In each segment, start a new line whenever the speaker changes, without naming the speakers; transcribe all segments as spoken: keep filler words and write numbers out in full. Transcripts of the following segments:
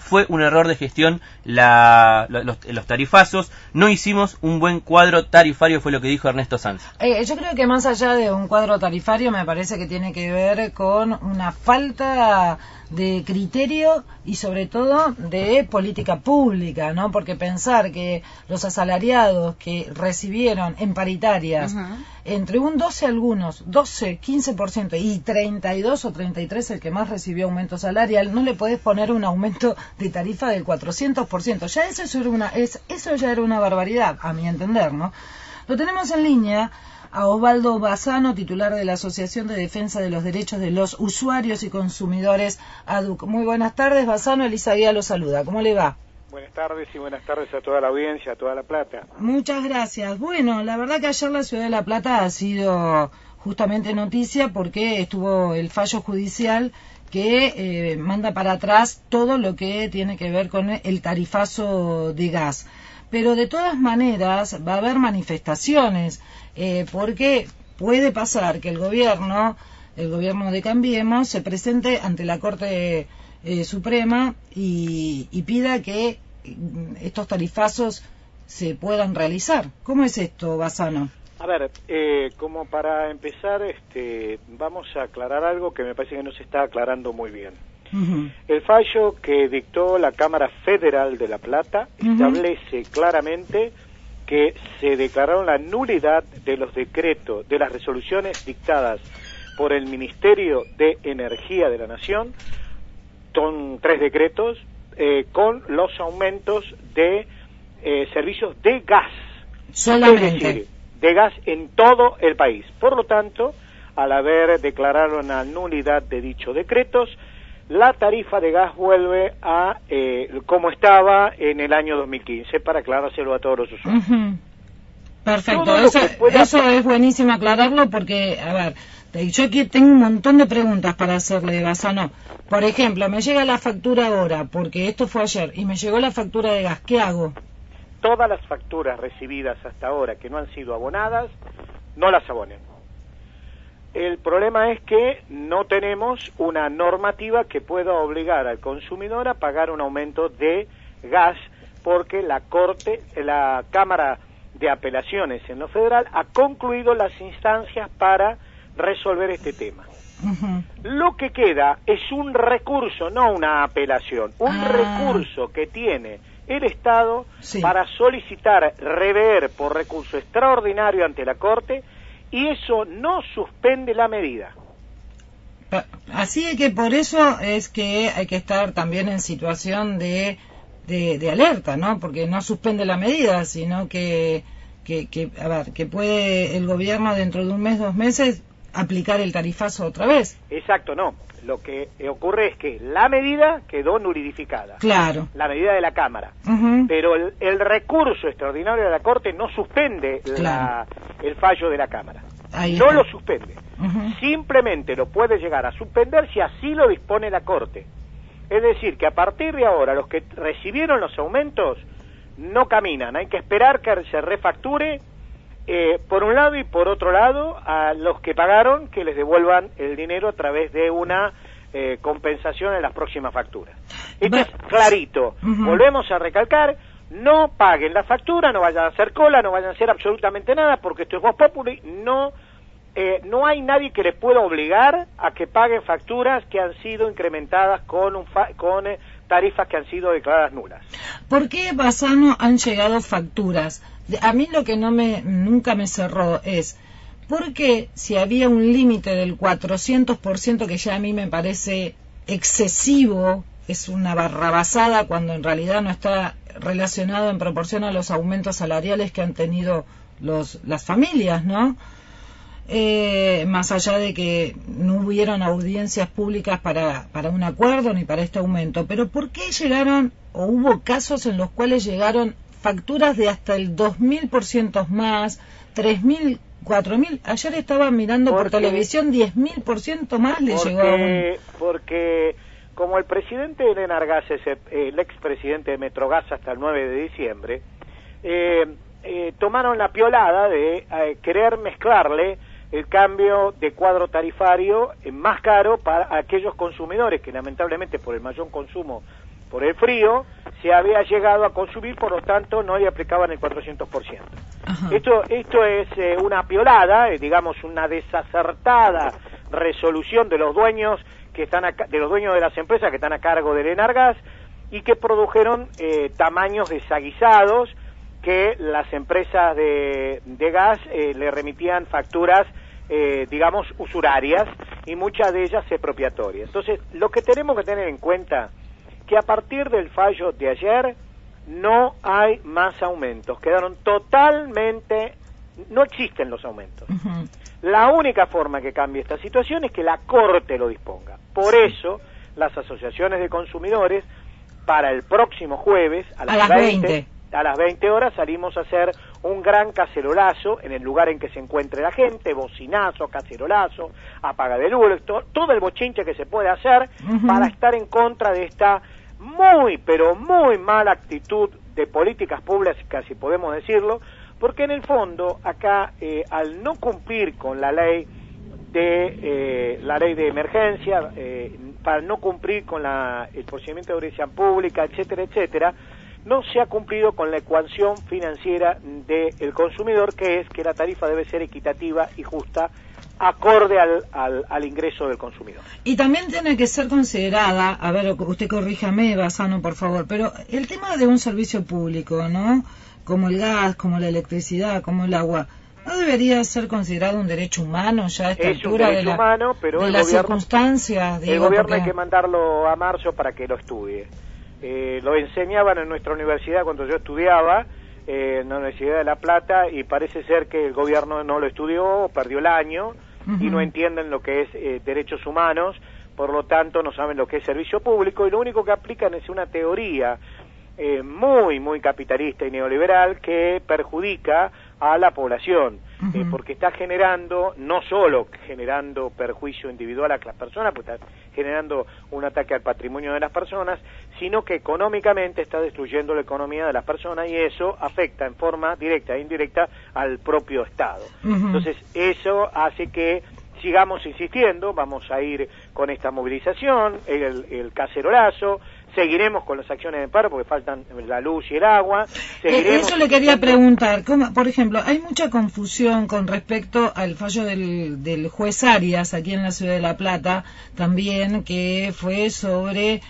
fue un error de gestión la, los, los tarifazos, no hicimos un buen cuadro tarifario, fue lo que dijo Ernesto Sanz.
Eh, yo creo que más allá de un cuadro tarifario me parece que tiene que ver con una falta de criterio y sobre todo de política pública, ¿no? Porque pensar que los asalariados que recibieron en paritarias uh-huh. entre un doce algunos, doce, quince por ciento y treinta y dos o treinta y tres el que más recibió aumento salarial, no le podés poner un aumento de tarifa del cuatrocientos por ciento. Ya eso, eso, era una, es, eso ya era una barbaridad, a mi entender, ¿no? Lo tenemos en línea a Osvaldo Bassano, titular de la Asociación de Defensa de los Derechos de los Usuarios y Consumidores, A D U C. Muy buenas tardes, Bassano. Elisa Guía lo saluda. ¿Cómo le va?
Buenas tardes y buenas tardes a toda la audiencia, a toda La Plata.
Muchas gracias. Bueno, la verdad que ayer la ciudad de La Plata ha sido justamente noticia porque estuvo el fallo judicial que eh, manda para atrás todo lo que tiene que ver con el tarifazo de gas. Pero de todas maneras va a haber manifestaciones, eh, porque puede pasar que el gobierno, el gobierno de Cambiemos, se presente ante la Corte eh, Suprema y, y pida que estos tarifazos se puedan realizar. ¿Cómo es esto, Bassano?
A ver, eh, como para empezar, este, vamos a aclarar algo que me parece que no se está aclarando muy bien. Uh-huh. El fallo que dictó la Cámara Federal de La Plata uh-huh. establece claramente que se declararon la nulidad de los decretos, de las resoluciones dictadas por el Ministerio de Energía de la Nación, son tres decretos, eh, con los aumentos de eh, servicios de gas.
Solamente.
Es decir, de gas en todo el país. Por lo tanto, al haber declarado la nulidad de dichos decretos, la tarifa de gas vuelve a eh, como estaba en el año dos mil quince, para aclarárselo a todos los usuarios. Uh-huh.
Perfecto, eso, eso hacer... es buenísimo aclararlo porque, a ver, yo aquí tengo un montón de preguntas para hacerle, Bassano. Por ejemplo, me llega la factura ahora, porque esto fue ayer, y me llegó la factura de gas, ¿qué hago?
Todas las facturas recibidas hasta ahora que no han sido abonadas, no las abonen. El problema es que no tenemos una normativa que pueda obligar al consumidor a pagar un aumento de gas, porque la Corte, la Cámara de Apelaciones en lo federal ha concluido las instancias para resolver este tema. Uh-huh. Lo que queda es un recurso, no una apelación, un ah. recurso que tiene el Estado sí. para solicitar rever por recurso extraordinario ante la Corte, y eso no suspende la medida.
Así que por eso es que hay que estar también en situación de, de, de alerta, ¿no? Porque no suspende la medida, sino que, que, que, a ver, que puede el gobierno dentro de un mes, dos meses, aplicar el tarifazo otra vez.
Exacto, no. Lo que ocurre es que la medida quedó nulidificada.
Claro.
La medida de la Cámara. Uh-huh. Pero el, el recurso extraordinario de la Corte no suspende claro. la, el fallo de la Cámara. Ahí no está. Lo suspende. Uh-huh. Simplemente lo puede llegar a suspender si así lo dispone la Corte. Es decir, que a partir de ahora los que recibieron los aumentos no caminan. Hay que esperar que se refacture Eh, por un lado, y por otro lado a los que pagaron que les devuelvan el dinero a través de una eh, compensación en las próximas facturas. Esto es clarito. Uh-huh. Volvemos a recalcar, no paguen la factura, no vayan a hacer cola, no vayan a hacer absolutamente nada, porque esto es Voz Populi, no, eh, no hay nadie que les pueda obligar a que paguen facturas que han sido incrementadas con, un fa- con eh, tarifas que han sido declaradas nulas.
¿Por qué, Bassano, han llegado facturas? A mí lo que no me nunca me cerró es, ¿por qué si había un límite del cuatrocientos por ciento, que ya a mí me parece excesivo, es una barrabasada cuando en realidad no está relacionado en proporción a los aumentos salariales que han tenido los las familias, ¿no? Eh, más allá de que no hubieron audiencias públicas para, para un acuerdo ni para este aumento, pero ¿por qué llegaron, o hubo casos en los cuales llegaron facturas de hasta el dos mil por ciento más, tres mil, cuatro mil? Ayer estaba mirando porque, por televisión, diez mil por ciento más le
porque,
llegó a un...
Porque como el presidente de Enargas es el expresidente de Metrogas hasta el nueve de diciembre, eh, eh, tomaron la piolada de eh, querer mezclarle el cambio de cuadro tarifario más caro para aquellos consumidores que lamentablemente por el mayor consumo por el frío, se había llegado a consumir, por lo tanto no le aplicaban el cuatrocientos por ciento. Esto, esto es eh, una piolada, eh, digamos una desacertada resolución de los dueños que están a, de los dueños de las empresas que están a cargo del Enargas y que produjeron eh, tamaños desaguisados que las empresas de, de gas eh, le remitían facturas eh, digamos usurarias y muchas de ellas expropiatorias. Entonces lo que tenemos que tener en cuenta que a partir del fallo de ayer no hay más aumentos, quedaron totalmente, no existen los aumentos. Uh-huh. La única forma que cambie esta situación es que la Corte lo disponga. Por sí. eso, las asociaciones de consumidores, para el próximo jueves, a las, a las veinte, veinte, a las veinte horas, salimos a hacer un gran cacerolazo en el lugar en que se encuentre la gente, bocinazo, cacerolazo, apaga de luz, to, todo el bochinche que se puede hacer uh-huh. para estar en contra de esta muy, pero muy mala actitud de políticas públicas, si podemos decirlo, porque en el fondo acá eh, al no cumplir con la ley de eh, la ley de emergencia, eh, para no cumplir con la, el procedimiento de audición pública, etcétera, etcétera, no se ha cumplido con la ecuación financiera del consumidor, que es que la tarifa debe ser equitativa y justa, acorde al, al, al ingreso del consumidor.
Y también tiene que ser considerada, a ver, usted corríjame, Bassano, por favor, pero el tema de un servicio público, ¿no?, como el gas, como la electricidad, como el agua, ¿no debería ser considerado un derecho humano ya a esta
es
altura
un derecho
de, la,
humano, pero
de
el
las
gobierno,
circunstancias? Digo,
el gobierno
porque...
hay que mandarlo a marzo para que lo estudie. Eh, lo enseñaban en nuestra universidad cuando yo estudiaba, eh, en la Universidad de La Plata, y parece ser que el gobierno no lo estudió, perdió el año, uh-huh. y no entienden lo que es eh, derechos humanos, por lo tanto no saben lo que es servicio público, y lo único que aplican es una teoría eh, muy, muy capitalista y neoliberal que perjudica a la población, uh-huh. eh, porque está generando, no solo generando perjuicio individual a las personas, pues está generando un ataque al patrimonio de las personas, sino que económicamente está destruyendo la economía de las personas, y eso afecta en forma directa e indirecta al propio Estado. Uh-huh. Entonces eso hace que sigamos insistiendo, vamos a ir con esta movilización, el, el cacerolazo, seguiremos con las acciones de paro porque faltan la luz y el agua.
Seguiremos Eso le quería preguntar, ¿cómo, por ejemplo, hay mucha confusión con respecto al fallo del, del juez Arias aquí en la ciudad de La Plata, también, que fue sobre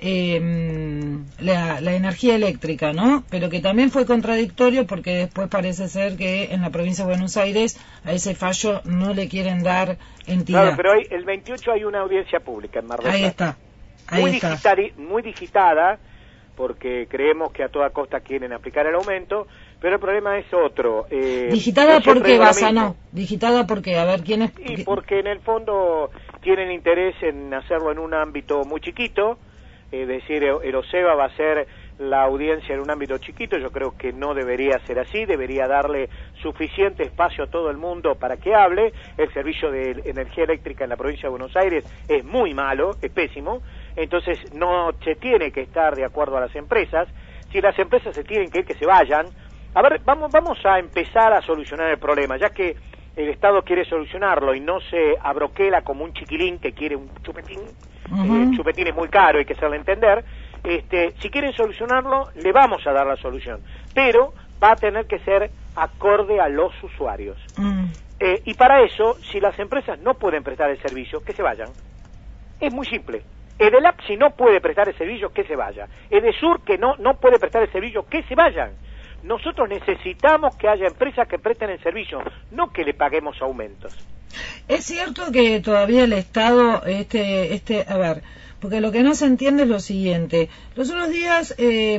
eh, la, la energía eléctrica, ¿no? Pero que también fue contradictorio porque después parece ser que en la provincia de Buenos Aires a ese fallo no le quieren dar entidad.
Claro, pero hoy, el veintiocho hay una audiencia pública en Mar del Plata.
Ahí está. Ahí
muy,
está.
Digitali, muy digitada, porque creemos que a toda costa quieren aplicar el aumento, pero el problema es otro. Eh,
¿Digitada no por qué, Bassano? ¿Digitada por qué? A ver, ¿quién es?
Y porque en el fondo tienen interés en hacerlo en un ámbito muy chiquito, es decir, el OSEBA va a ser la audiencia en un ámbito chiquito. Yo creo que no debería ser así, debería darle suficiente espacio a todo el mundo para que hable. El servicio de energía eléctrica en la provincia de Buenos Aires es muy malo, es pésimo, entonces no se tiene que estar de acuerdo a las empresas. Si las empresas se tienen que ir, que se vayan. A ver, vamos, vamos a empezar a solucionar el problema, ya que el Estado quiere solucionarlo y no se abroquela como un chiquilín que quiere un chupetín. Uh-huh. El chupetín es muy caro, hay que hacerle entender. Este, si quieren solucionarlo, le vamos a dar la solución, pero va a tener que ser acorde a los usuarios. Uh-huh. Eh, y para eso, si las empresas no pueden prestar el servicio, que se vayan. Es muy simple. Edelap, si no puede prestar el servicio, que se vaya. Edesur, que no, no puede prestar el servicio, que se vayan. Nosotros necesitamos que haya empresas que presten el servicio, no que le paguemos aumentos.
Es cierto que todavía el Estado, este, este, a ver, porque lo que no se entiende es lo siguiente. Los otros días, eh,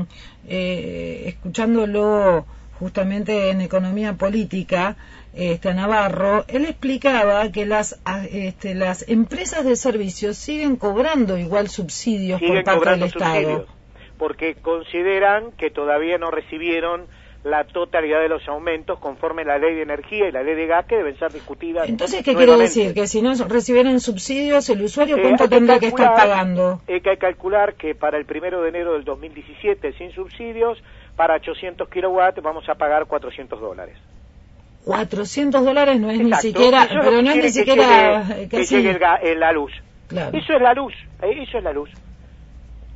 eh, escuchándolo justamente en Economía Política, este, Navarro, él explicaba que las, este, las empresas de servicios siguen cobrando igual subsidios
siguen
por parte del Estado.
Subsidios, porque consideran que todavía no recibieron la totalidad de los aumentos conforme la ley de energía y la ley de gas, que deben ser discutidas.
Entonces, ¿qué quiere decir? Que si no recibieran subsidios, el usuario, ¿cuánto eh, tendrá que, que estar pagando?
Hay que calcular que para el primero de enero del dos mil diecisiete, sin subsidios, para ochocientos kilowatts vamos a pagar cuatrocientos dólares.
cuatrocientos dólares no es
Exacto.
ni siquiera,
eso
pero no es ni siquiera...
Que llegue, que llegue el, la luz.
Claro.
Eso es la luz, eso es la luz.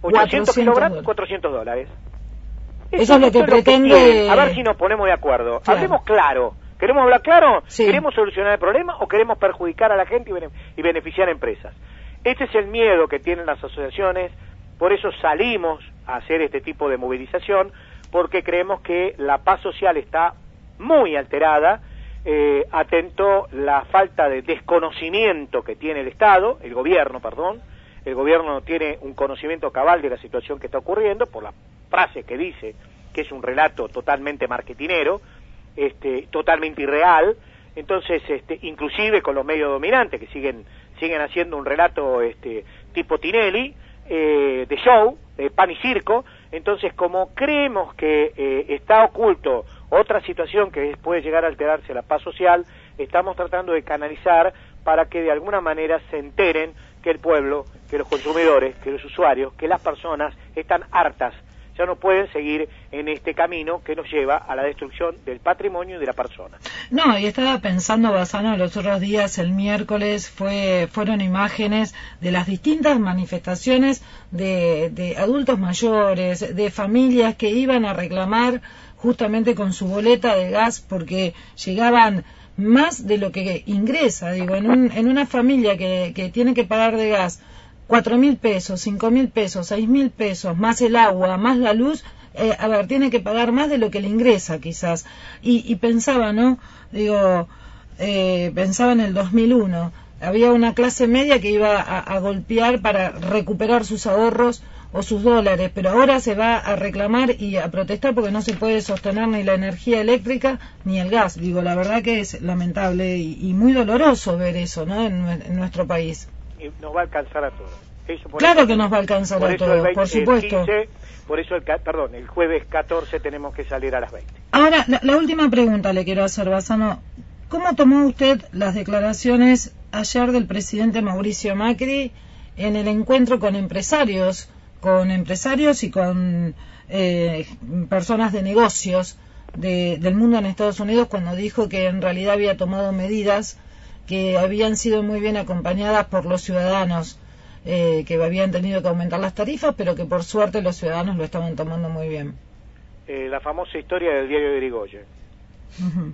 ochocientos kilogramos, cuatrocientos dólares.
Eso, eso es lo que eso pretende...
Que a ver si nos ponemos de acuerdo. Claro. Hablemos claro. ¿Queremos hablar claro? Sí. ¿Queremos solucionar el problema o queremos perjudicar a la gente y beneficiar a empresas? Este es el miedo que tienen las asociaciones, por eso salimos a hacer este tipo de movilización, porque creemos que la paz social está muy alterada, eh, atento la falta de desconocimiento que tiene el Estado, el gobierno, perdón, el gobierno no tiene un conocimiento cabal de la situación que está ocurriendo, por la frase que dice, que es un relato totalmente marketinero, este, totalmente irreal, entonces, este, inclusive con los medios dominantes que siguen siguen haciendo un relato este, tipo Tinelli, eh, de show, de pan y circo, entonces como creemos que eh, está oculto otra situación que puede llegar a alterarse la paz social, estamos tratando de canalizar para que de alguna manera se enteren que el pueblo, que los consumidores, que los usuarios, que las personas están hartas, ya no pueden seguir en este camino que nos lleva a la destrucción del patrimonio y de la persona.
No, y estaba pensando, Bassano, los otros días, el miércoles, fue fueron imágenes de las distintas manifestaciones de, de adultos mayores, de familias que iban a reclamar justamente con su boleta de gas porque llegaban más de lo que ingresa, digo, en, un, en una familia que, que tiene que pagar de gas cuatro mil pesos, cinco mil pesos, seis mil pesos, más el agua, más la luz, eh, a ver, tiene que pagar más de lo que le ingresa quizás. Y, y pensaba, ¿no? Digo, eh, pensaba en el dos mil uno, había una clase media que iba a, a golpear para recuperar sus ahorros o sus dólares, pero ahora se va a reclamar y a protestar porque no se puede sostener ni la energía eléctrica ni el gas. Digo, la verdad que es lamentable y, y muy doloroso ver eso, ¿no? En, en nuestro país.
Nos va a alcanzar a todos. Eso,
claro
eso,
que nos va a alcanzar a todos, veinte, por supuesto.
El quince, por eso, el, perdón, el jueves catorce tenemos que salir a las veinte.
Ahora, la, la última pregunta le quiero hacer, Bassano. ¿Cómo tomó usted las declaraciones ayer del presidente Mauricio Macri en el encuentro con empresarios, con empresarios y con eh, personas de negocios de, del mundo en Estados Unidos, cuando dijo que en realidad había tomado medidas que habían sido muy bien acompañadas por los ciudadanos, eh, que habían tenido que aumentar las tarifas, pero que por suerte los ciudadanos lo estaban tomando muy bien?
Eh, la famosa historia del diario de Irigoyen. Uh-huh.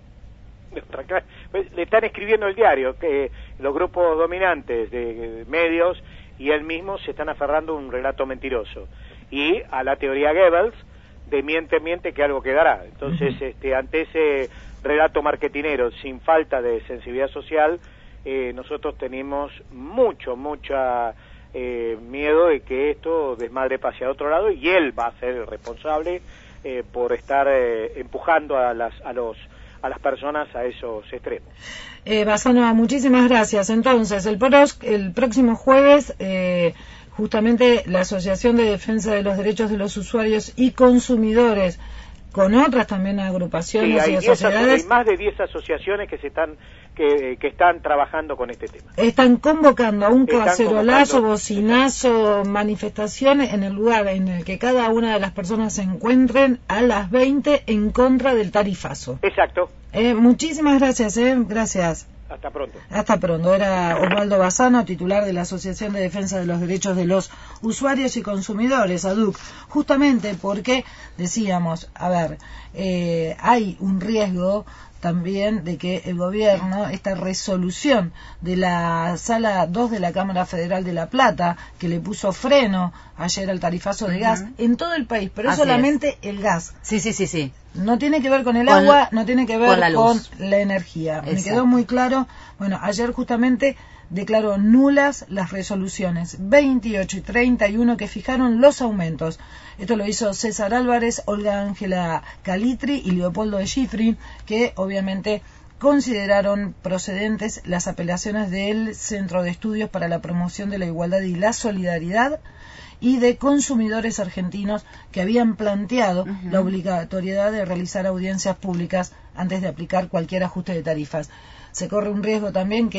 Le están escribiendo el diario, que los grupos dominantes de medios y él mismo se están aferrando a un relato mentiroso. Y a la teoría Goebbels de miente, miente, que algo quedará. Entonces, uh-huh. este, ante ese relato marketinero sin falta de sensibilidad social, eh, nosotros tenemos mucho, mucha eh, miedo de que esto desmadre hacia otro lado y él va a ser el responsable eh, por estar eh, empujando a las a los a las personas a esos extremos.
Eh, Bassano, muchísimas gracias. Entonces, el, pros, el próximo jueves, eh, justamente la Asociación de Defensa de los Derechos de los Usuarios y Consumidores, con otras también agrupaciones
sí, hay
y sociedades.
Hay más de diez asociaciones que se están que, que están trabajando con este tema.
Están convocando a un cacerolazo, bocinazo, manifestaciones en el lugar en el que cada una de las personas se encuentren a las veinte en contra del tarifazo.
Exacto.
Eh, muchísimas gracias, eh, gracias.
Hasta pronto.
Hasta pronto. Era Osvaldo Bassano, titular de la Asociación de Defensa de los Derechos de los Usuarios y Consumidores, A D U C, justamente porque decíamos, a ver, eh, hay un riesgo también de que el gobierno, esta resolución de la Sala dos de la Cámara Federal de La Plata, que le puso freno ayer al tarifazo de uh-huh. gas en todo el país, pero Así solamente es. el gas.
Sí, sí, sí, sí.
No tiene que ver con el con, agua, no tiene que ver con la, con la energía.
Exacto.
Me quedó muy claro. Bueno, ayer justamente declaró nulas las resoluciones veintiocho y treinta y uno que fijaron los aumentos. Esto lo hizo César Álvarez, Olga Ángela Calitri y Leopoldo de Schifrin, que obviamente consideraron procedentes las apelaciones del Centro de Estudios para la Promoción de la Igualdad y la Solidaridad y de consumidores argentinos, que habían planteado uh-huh. la obligatoriedad de realizar audiencias públicas antes de aplicar cualquier ajuste de tarifas. Se corre un riesgo también, que es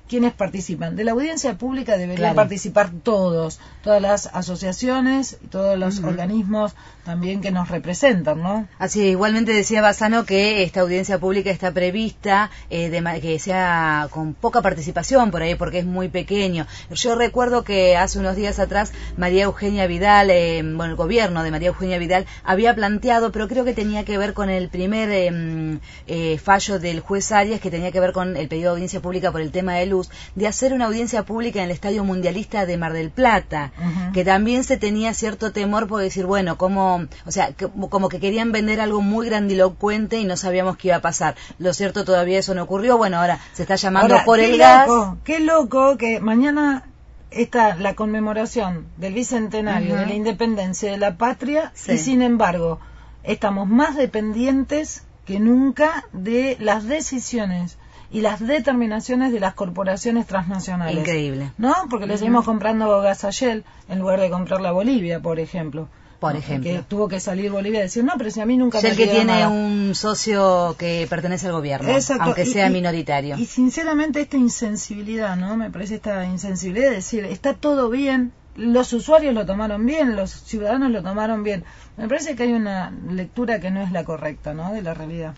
¿quiénes participan? De la audiencia pública deberían
claro.
participar todos, todas las asociaciones y todos los uh-huh. organismos también que nos representan, ¿no?
Así, igualmente decía Bassano que esta audiencia pública está prevista, eh, de, que sea con poca participación por ahí, porque es muy pequeño. Yo recuerdo que hace unos días atrás María Eugenia Vidal, eh, bueno, el gobierno de María Eugenia Vidal había planteado, pero creo que tenía que ver con el primer eh, eh, fallo del juez Arias, que tenía que ver con el pedido de audiencia pública por el tema de luz, de hacer una audiencia pública en el Estadio Mundialista de Mar del Plata, uh-huh. que también se tenía cierto temor por decir, bueno, como, o sea, que, como que querían vender algo muy grandilocuente y no sabíamos qué iba a pasar. Lo cierto, todavía eso no ocurrió. Bueno, ahora se está llamando
ahora,
por
el
loco,
gas. Qué loco que mañana está la conmemoración del bicentenario uh-huh. de la independencia de la patria sí. y sin embargo estamos más dependientes que nunca de las decisiones y las determinaciones de las corporaciones transnacionales.
Increíble.
¿No? Porque le seguimos uh-huh. comprando gas a Shell en lugar de comprarla a Bolivia, por ejemplo.
Por ejemplo.
Que tuvo que salir Bolivia y decir, no, pero si a mí nunca
Shell
me
que tiene
nada.
un socio que pertenece al gobierno,
exacto.
aunque sea
y,
minoritario.
Y, y sinceramente esta insensibilidad, ¿no? Me parece esta insensibilidad de decir, está todo bien, los usuarios lo tomaron bien, los ciudadanos lo tomaron bien. Me parece que hay una lectura que no es la correcta, ¿no? De la realidad.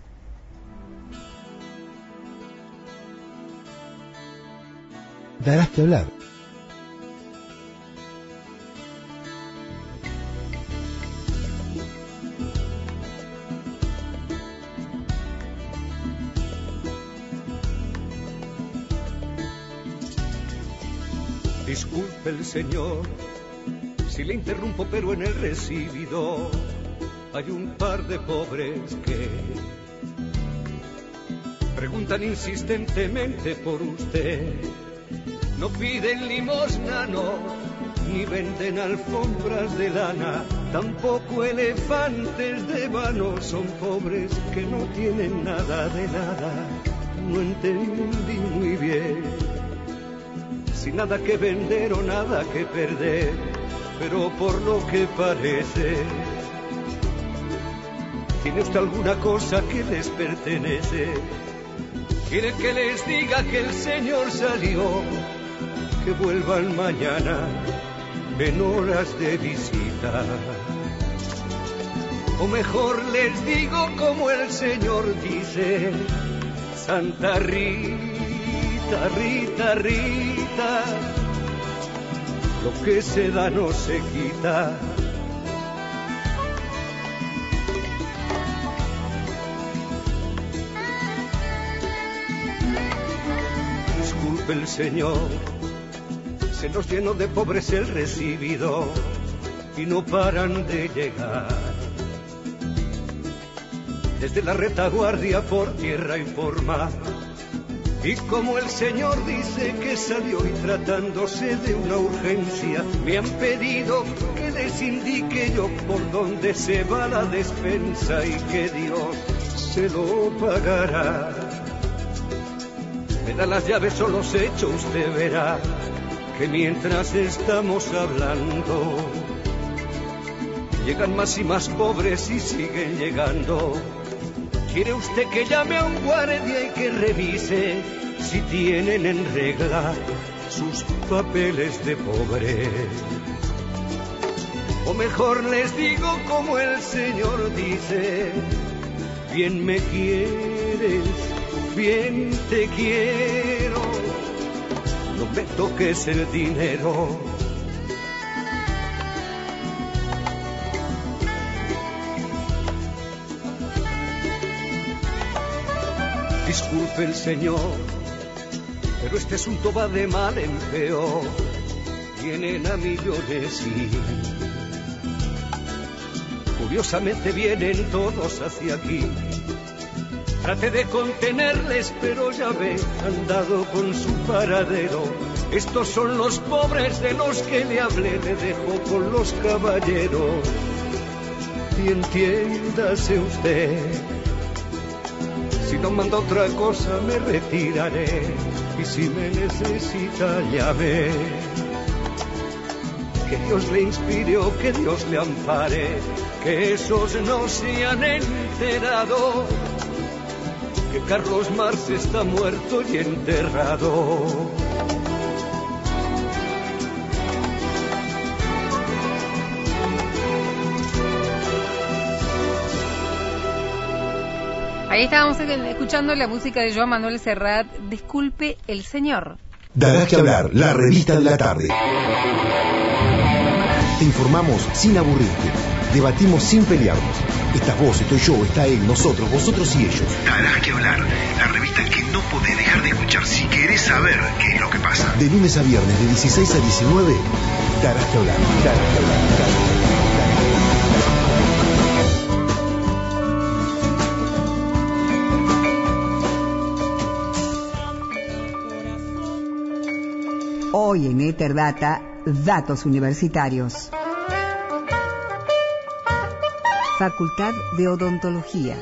Darás que hablar.
Disculpe el señor si le interrumpo, pero en el recibidor hay un par de pobres que preguntan insistentemente por usted. No piden limosna, no, ni venden alfombras de lana, tampoco elefantes de vano. Son pobres que no tienen nada de nada. No entendí muy bien, sin nada que vender o nada que perder, pero por lo que parece, ¿tiene usted alguna cosa que les pertenece? ¿Quiere que les diga que el señor salió, que vuelvan mañana en horas de visita? O mejor les digo como el señor dice, Santa Rita, Rita, Rita, lo que se da no se quita. Disculpe el señor, se nos llenó de pobres el recibidor y no paran de llegar. Desde la retaguardia por tierra y por mar. Y como el señor dice que salió y tratándose de una urgencia, me han pedido que les indique yo por dónde se va la despensa y que Dios se lo pagará. Me da las llaves o los hechos, usted verá que mientras estamos hablando llegan más y más pobres y siguen llegando. ¿Quiere usted que llame a un guardia y que revise si tienen en regla sus papeles de pobre? O mejor les digo como el señor dice, bien me quieres, bien te quiero, no me toques el dinero. Disculpe el señor, pero este asunto va de mal en peor. Vienen a millones y curiosamente vienen todos hacia aquí. Trate de contenerles, pero ya ve, han dado con su paradero. Estos son los pobres de los que le hablé, le dejo con los caballeros. Y entiéndase usted, si no manda otra cosa me retiraré, y si me necesita llame. Que Dios le inspire o que Dios le ampare, que esos no se han enterado que Carlos Marx está muerto y enterrado.
Ahí estábamos escuchando la música de Joan Manuel Serrat, Disculpe el Señor.
Darás que hablar, la revista de la tarde. Te informamos sin aburrirte, debatimos sin pelearnos. Estás vos, estoy yo, está él, nosotros, vosotros y ellos.
Darás que hablar, la revista que no podés dejar de escuchar si querés saber qué es lo que pasa.
De lunes a viernes, de dieciséis a diecinueve, darás que hablar, darás que hablar, darás que hablar.
Hoy en Eterdata, datos universitarios. Facultad de Odontología.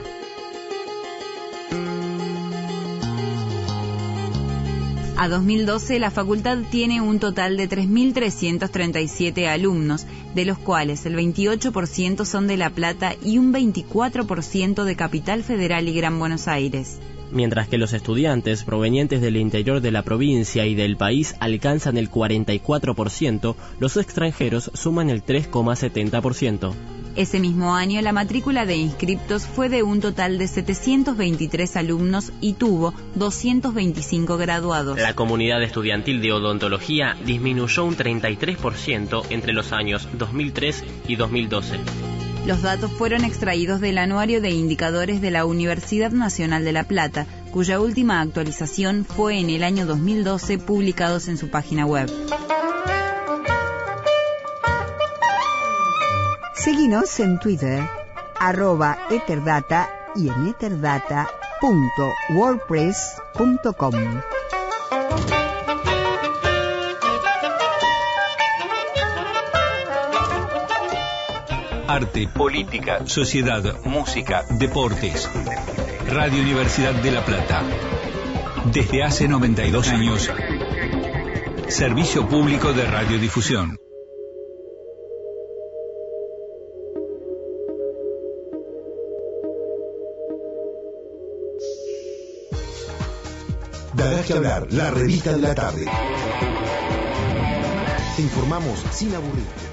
A dos mil doce, la facultad tiene un total de tres mil trescientos treinta y siete alumnos, de los cuales el veintiocho por ciento son de La Plata y un veinticuatro por ciento de Capital Federal y Gran Buenos Aires.
Mientras que los estudiantes provenientes del interior de la provincia y del país alcanzan el cuarenta y cuatro por ciento, los extranjeros suman el tres coma setenta por ciento.
Ese mismo año, la matrícula de inscriptos fue de un total de setecientos veintitrés alumnos y tuvo doscientos veinticinco graduados.
La comunidad estudiantil de odontología disminuyó un treinta y tres por ciento entre los años dos mil tres y dos mil doce.
Los datos fueron extraídos del Anuario de Indicadores de la Universidad Nacional de La Plata, cuya última actualización fue en el año dos mil doce, publicados en su página web.
Seguinos en Twitter, arroba Eterdata y en eterdata punto wordpress punto com.
Arte, política, sociedad, música, deportes. Radio Universidad de La Plata. Desde hace noventa y dos años, servicio público de radiodifusión.
Darás que hablar, la revista de la tarde. Te informamos sin aburrirte.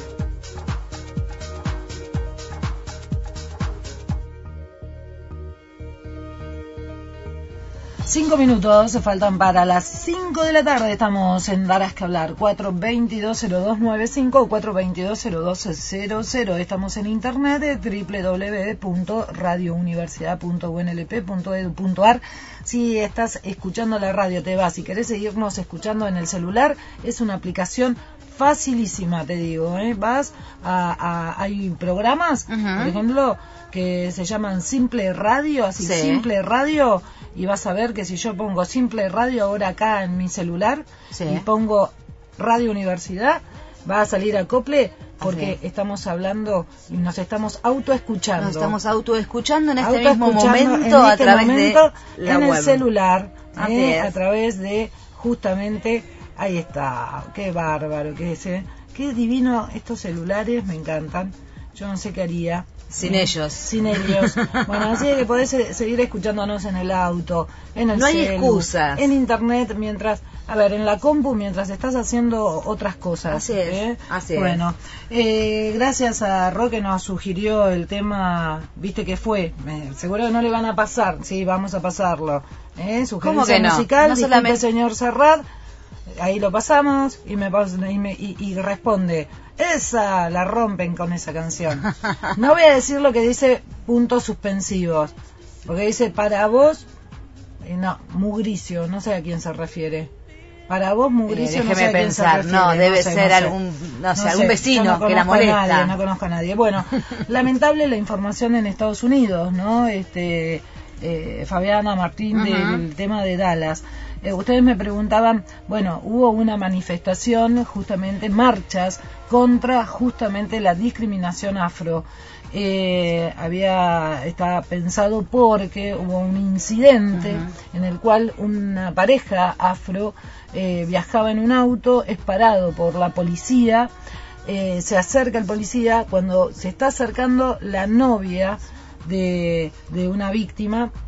Cinco minutos faltan para las cinco de la tarde. Estamos en Darás que hablar, cuatro veintidós cero dos noventa y cinco o cuatro veintidós cero dos cero cero. Estamos en internet de doble u doble u doble u punto radio universidad punto u n l p punto e d u punto a r. Si estás escuchando la radio, te vas. Si querés seguirnos escuchando en el celular, es una aplicación facilísima, te digo, ¿eh? Vas a, a hay programas, uh-huh. por ejemplo, que se llaman Simple Radio, así sí. Simple Radio, y vas a ver que si yo pongo Simple Radio ahora acá en mi celular sí. y pongo Radio Universidad, va a salir acople porque okay. estamos hablando y nos estamos autoescuchando.
Nos estamos autoescuchando en este mismo momento a
este
través
momento,
de la
en
web.
el celular, eh, a través de justamente, ahí está, qué bárbaro, qué, ese, qué divino estos celulares, me encantan. Yo no sé qué haría
sin eh, ellos.
Sin ellos. Bueno, así que podés seguir escuchándonos en el auto, en el
No
celu,
hay excusas.
En internet, mientras, a ver, en la compu, mientras estás haciendo otras cosas.
Así es,
¿eh?
así
Bueno, eh, gracias a Ro que nos sugirió el tema, viste que fue, eh, seguro que no le van a pasar, sí, vamos a pasarlo. ¿eh? Sugerencia
¿Cómo que no?
musical,
No
disculpe,
solamente...
señor Serrat. Ahí lo pasamos y me, y, me y, y responde, esa, la rompen con esa canción. No voy a decir lo que dice puntos suspensivos, porque dice para vos, eh, no, Mugricio, no sé a quién se refiere. Para vos, Mugricio,
eh,
no sé a quién
pensar,
se refiere.
no, debe
no sé,
ser
no sé.
algún, no sé,
no
algún
sé,
vecino
no
que la molesta.
A nadie, no conozco a nadie. Bueno, lamentable la información en Estados Unidos, ¿no? Este, eh, Fabiana Martín, uh-huh. del tema de Dallas. Eh, ustedes me preguntaban, bueno, hubo una manifestación, justamente marchas contra justamente la discriminación afro. Eh, había estaba pensado porque hubo un incidente uh-huh. en el cual una pareja afro eh, viajaba en un auto, es parado por la policía, eh, se acerca el policía, cuando se está acercando la novia de, de una víctima,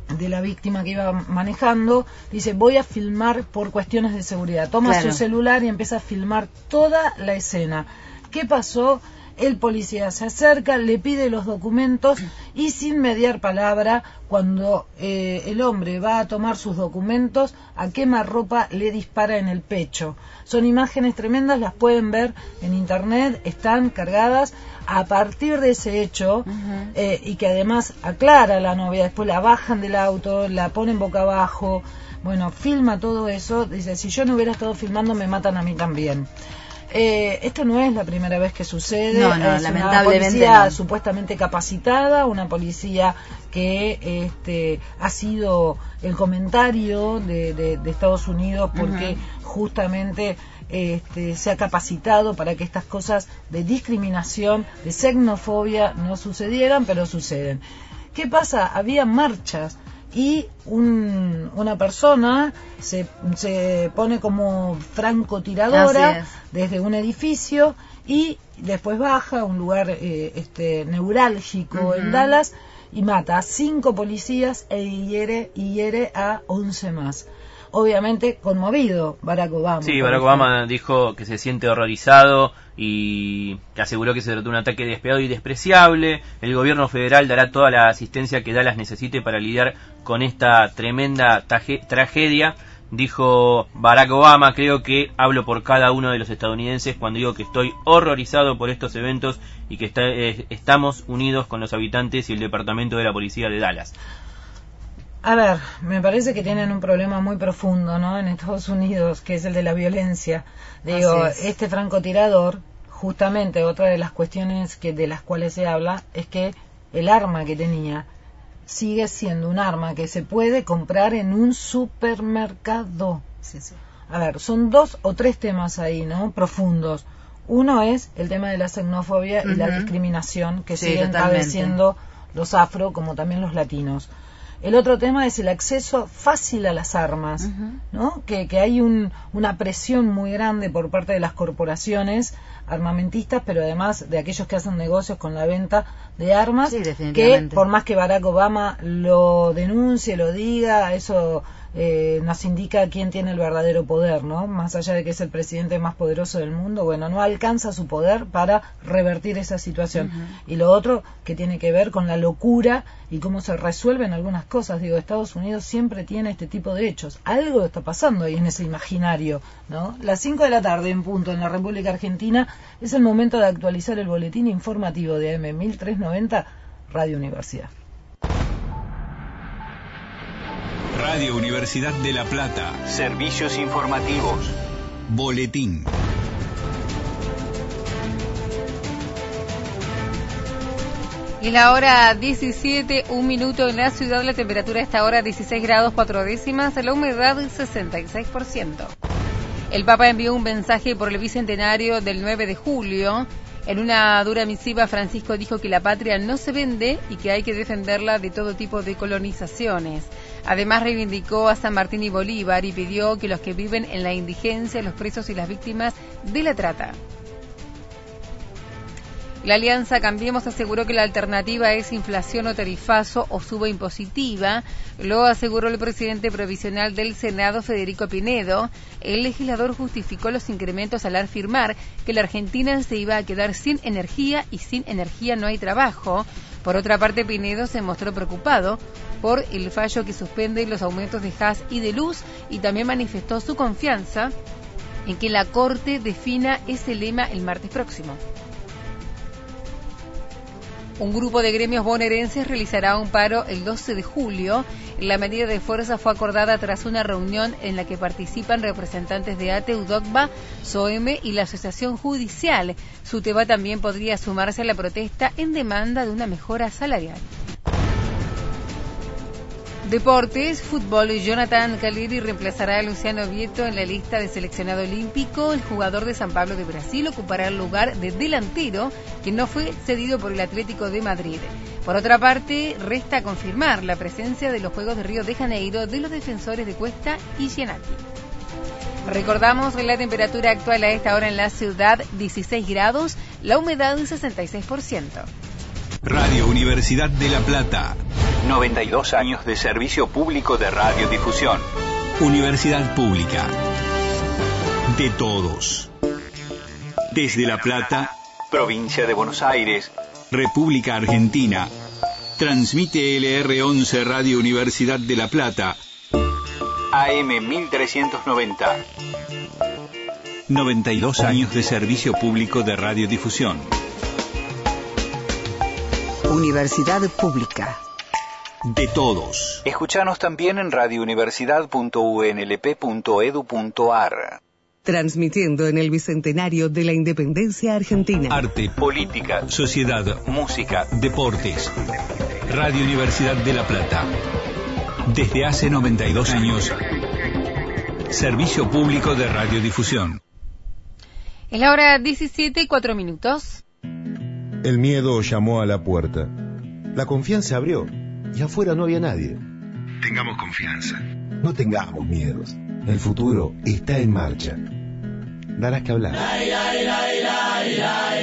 de la víctima que iba manejando, dice, voy a filmar por cuestiones de seguridad. Toma claro. su celular y empieza a filmar toda la escena. ¿Qué pasó? El policía se acerca, le pide los documentos y sin mediar palabra, cuando eh, el hombre va a tomar sus documentos, a quemarropa le dispara en el pecho. Son imágenes tremendas, las pueden ver en internet, están cargadas. A partir de ese hecho, uh-huh. eh, y que además aclara a la novia, después la bajan del auto, la ponen boca abajo, bueno, filma todo eso, dice, si yo no hubiera estado filmando me matan a mí también. Eh, esto no es la primera vez que sucede,
no, no,
es
lamentablemente
una policía
no.
supuestamente capacitada, una policía que este, ha sido el comentario de, de, de Estados Unidos porque uh-huh. justamente este, se ha capacitado para que estas cosas de discriminación, de xenofobia no sucedieran, pero suceden. ¿Qué pasa? Había marchas y un, una persona se, se pone como francotiradora desde un edificio y después baja a un lugar eh, este, neurálgico uh-huh. en Dallas y mata a cinco policías e hiere, y hiere a once más. Obviamente conmovido Barack Obama.
Sí, Barack Obama dijo que se siente horrorizado y que aseguró que se trató de un ataque despiadado y despreciable. El gobierno federal dará toda la asistencia que Dallas necesite para lidiar con esta tremenda taje- tragedia. Dijo Barack Obama, creo que hablo por cada uno de los estadounidenses cuando digo que estoy horrorizado por estos eventos y que está, eh, estamos unidos con los habitantes y el departamento de la policía de Dallas.
A ver, me parece que tienen un problema muy profundo, ¿no? En Estados Unidos, que es el de la violencia. Digo, este francotirador, justamente otra de las cuestiones que de las cuales se habla es que el arma que tenía sigue siendo un arma que se puede comprar en un supermercado.
Sí, sí.
A ver, son dos o tres temas ahí, ¿no? Profundos. Uno es el tema de la xenofobia uh-huh. y la discriminación que
sí,
siguen
totalmente.
padeciendo los afro como también los latinos. El otro tema es el acceso fácil a las armas, uh-huh. ¿no? Que, que hay un, una presión muy grande por parte de las corporaciones armamentistas, pero además de aquellos que hacen negocios con la venta de armas,
sí,
que por más que Barack Obama lo denuncie, lo diga, eso eh, nos indica quién tiene el verdadero poder, ¿no? Más allá de que es el presidente más poderoso del mundo, bueno, no alcanza su poder para revertir esa situación. Uh-huh. Y lo otro que tiene que ver con la locura y cómo se resuelven algunas cosas. Digo, Estados Unidos siempre tiene este tipo de hechos. Algo está pasando ahí en ese imaginario, ¿no? Las cinco de la tarde en punto en la República Argentina es el momento de actualizar el boletín informativo de A M mil trescientos noventa, Radio Universidad.
Radio Universidad de La Plata.
Servicios informativos.
Boletín.
Es la hora diecisiete, un minuto en la ciudad. La temperatura a esta hora dieciséis grados cuatro décimas, la humedad sesenta y seis por ciento. El Papa envió un mensaje por el bicentenario del nueve de julio. En una dura misiva, Francisco dijo que la patria no se vende y que hay que defenderla de todo tipo de colonizaciones. Además, reivindicó a San Martín y Bolívar y pidió que los que viven en la indigencia, los presos y las víctimas de la trata. La Alianza Cambiemos aseguró que la alternativa es inflación o tarifazo o suba impositiva. Lo aseguró el presidente provisional del Senado, Federico Pinedo. El legislador justificó los incrementos al afirmar que la Argentina se iba a quedar sin energía y sin energía no hay trabajo. Por otra parte, Pinedo se mostró preocupado por el fallo que suspende los aumentos de gas y de luz y también manifestó su confianza en que la Corte defina ese lema el martes próximo. Un grupo de gremios bonaerenses realizará un paro el doce de julio. La medida de fuerza fue acordada tras una reunión en la que participan representantes de A T E, UDOCBA, SOEME y la Asociación Judicial. SUTEBA también podría sumarse a la protesta en demanda de una mejora salarial. Deportes, fútbol. Jonathan Caleri reemplazará a Luciano Vieto en la lista de seleccionado olímpico. El jugador de San Pablo de Brasil ocupará el lugar de delantero que no fue cedido por el Atlético de Madrid. Por otra parte, resta confirmar la presencia de los Juegos de Río de Janeiro de los defensores de Cuesta y Gianatti. Recordamos la temperatura actual a esta hora en la ciudad, dieciséis grados, la humedad sesenta y seis por ciento.
Radio Universidad de La Plata. noventa y dos años de servicio público de radiodifusión. Universidad Pública. De todos. Desde La Plata, provincia de Buenos Aires, República Argentina. Transmite L R once Radio Universidad de La Plata. A M mil trescientos noventa. noventa y dos años de servicio público de radiodifusión.
Universidad Pública.
De todos. Escuchanos también en radiouniversidad punto u n l p punto edu punto a r.
Transmitiendo en el Bicentenario de la Independencia Argentina.
Arte, política, sociedad, música, deportes. Radio Universidad de La Plata. Desde hace noventa y dos años. Servicio público de radiodifusión.
Es la hora diecisiete y cuatro minutos.
El miedo llamó a la puerta. La confianza abrió y afuera no había nadie.
Tengamos confianza.
No tengamos miedos. El futuro está en marcha. Darás que hablar. Ay, ay, ay, ay, ay.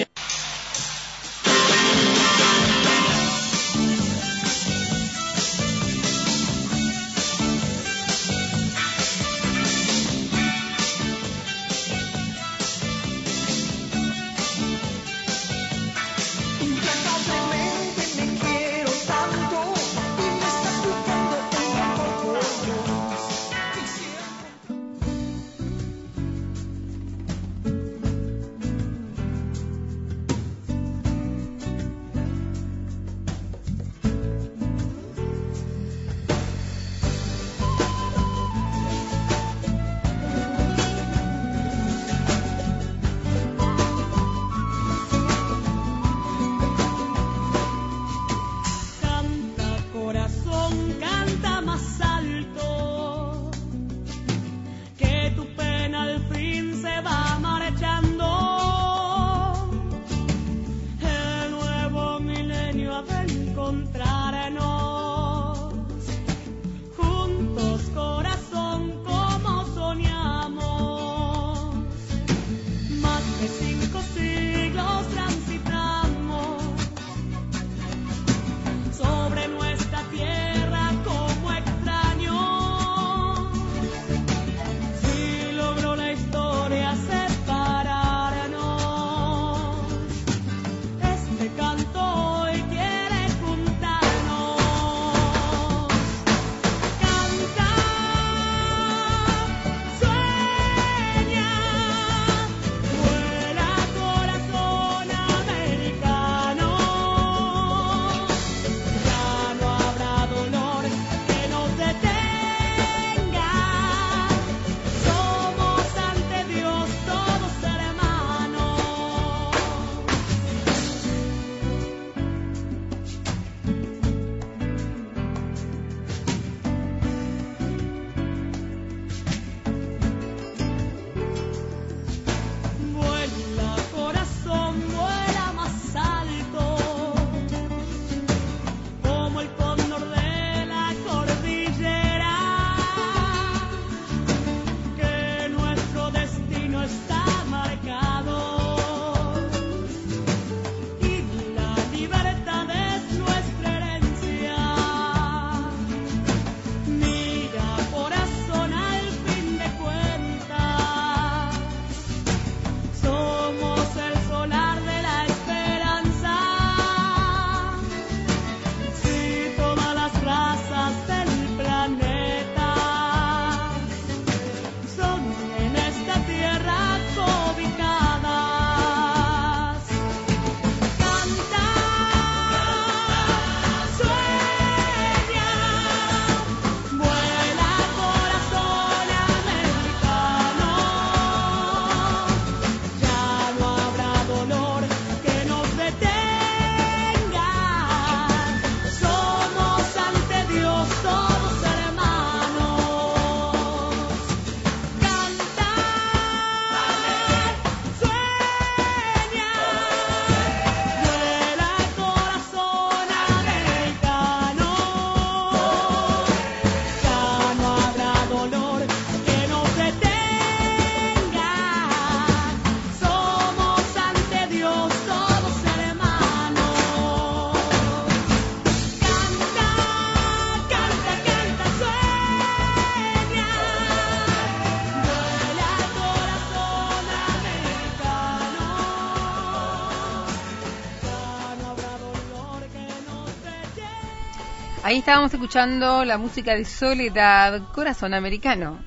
Ahí estábamos escuchando la música de Soledad, Corazón Americano.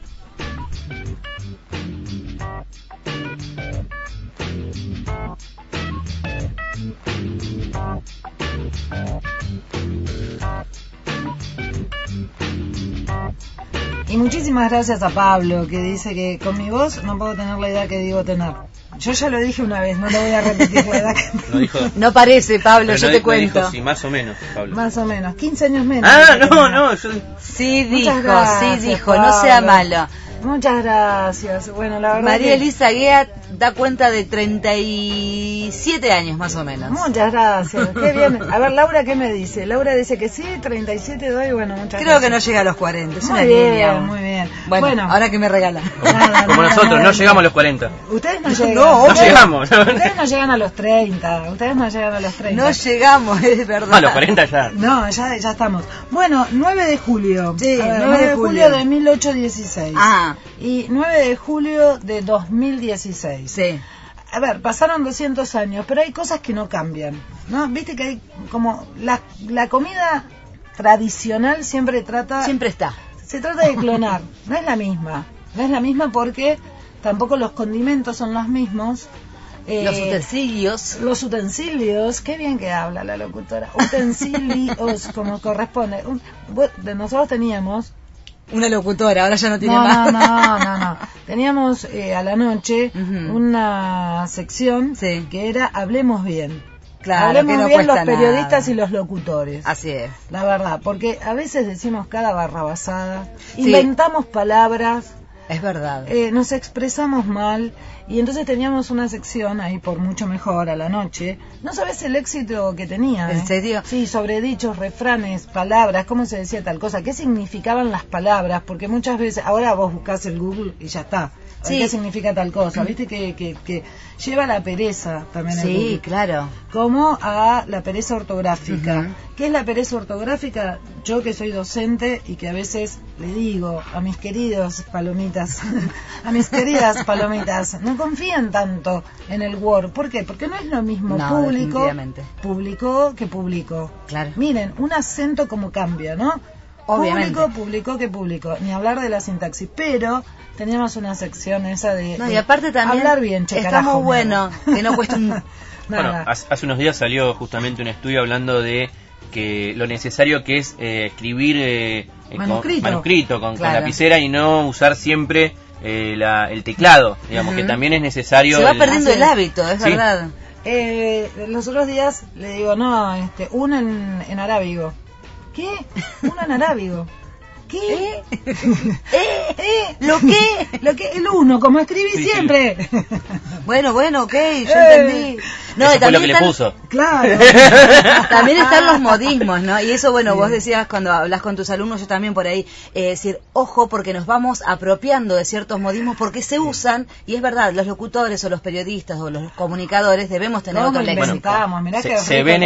Y muchísimas gracias a Pablo, que dice que con mi voz no puedo tener la edad que digo tener. Yo ya lo dije una vez, no lo voy a repetir la edad que
no, dijo,
no parece, Pablo, yo
no,
te
no
cuento.
Dijo, sí, más o menos, Pablo.
Más o menos, quince años menos.
Ah, no, no, yo...
Sí dijo,
gracias,
sí dijo,
Pablo.
No sea malo.
Muchas gracias. Bueno, la verdad
María
que...
Elisa Guea da cuenta de treinta y siete años más o menos.
Muchas gracias. Qué bien. A ver, Laura, ¿qué me dice? Laura dice que sí, treinta y siete doy, bueno, muchas
Creo
gracias.
que no llega a los cuarenta, es
muy
una
bien,
niña.
Muy bien.
Bueno,
bueno,
ahora que me regala.
Nada,
Como
nada,
nosotros,
nada,
no llegamos a los cuarenta.
Ustedes no llegan.
No, no llegamos.
Ustedes no llegan a los treinta. Ustedes no llegan a los treinta.
No llegamos, es verdad.
No, a los cuarenta ya.
No, ya, ya estamos. Bueno, nueve de julio.
Sí,
a ver,
nueve
nueve
de
de
julio.
julio de mil ochocientos dieciséis.
Ah.
Y nueve de julio de dos mil dieciséis.
Sí.
A ver, pasaron doscientos años, pero hay cosas que no cambian, ¿no? Viste que hay como la, la comida tradicional siempre trata...
Siempre está.
Se trata de clonar, no es la misma. No es la misma porque tampoco los condimentos son los mismos. Eh,
los utensilios.
Los utensilios, qué bien que habla la locutora. Utensilios, como corresponde. Un, de nosotros teníamos...
Una locutora, ahora ya no tiene
no,
más.
No, no, no, no. Teníamos eh, a la noche uh-huh. una sección sí. que era Hablemos Bien.
Claro,
Hablemos
que no
bien los
nada.
periodistas y los locutores.
Así es.
La verdad, porque a veces decimos cada barrabasada,
sí.
inventamos palabras.
Es verdad.
Eh, nos expresamos mal y entonces teníamos una sección ahí por mucho mejor a la noche. No sabes el éxito que tenía.
¿En
¿eh?
serio?
Sí, sobre dichos, refranes, palabras, cómo se decía tal cosa, qué significaban las palabras, porque muchas veces, ahora vos buscás el Google y ya está. Sí. ¿Qué significa tal cosa? Viste que, que, que lleva la pereza también el
Sí,
Google.
claro.
Como a la pereza ortográfica.
Uh-huh.
¿Qué es la pereza ortográfica? Yo que soy docente y que a veces le digo a mis queridos palomitas, a mis queridas palomitas, no confían tanto en el Word. ¿Por qué? Porque no es lo mismo
no,
público, público que público.
Claro.
Miren, un acento como cambia, ¿no?
Obviamente.
Público, público que público. Ni hablar de la sintaxis, pero teníamos una sección esa de,
no,
de
y aparte también
hablar bien, che,
está
carajo,
muy bueno, que no cuesta un...
Bueno, hace unos días salió justamente un estudio hablando de que lo necesario que es eh, escribir eh,
manuscrito.
con, manuscrito con,
claro.
con lapicera y no usar siempre eh, la, el teclado, digamos, uh-huh. que también es nnecesario.
Se va
el,
perdiendo el hábito, es
¿sí?
verdad.
Eh, los otros días le digo, no, este, uno en, en arábigo. ¿Qué? Uno en arábigo. ¿Qué?
¿Eh? ¿Eh? ¿Eh? ¿Lo qué?
Lo que el uno, como escribí sí, siempre.
Sí. Bueno, bueno, ok, yo
eh.
entendí.
No, eso fue lo que están, le puso.
Claro.
También están los modismos, ¿no? Y eso, bueno, sí. vos decías cuando hablas con tus alumnos, yo también por ahí, eh, decir, ojo, porque nos vamos apropiando de ciertos modismos porque se usan, y es verdad, los locutores o los periodistas o los comunicadores debemos tener otro léxico.
Bueno, mirá
se,
que
se ven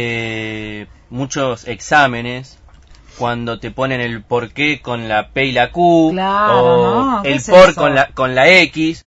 este muchos exámenes cuando te ponen el por qué con la P y la Q,
claro,
o
no,
el
es
por
eso?
con la con la X.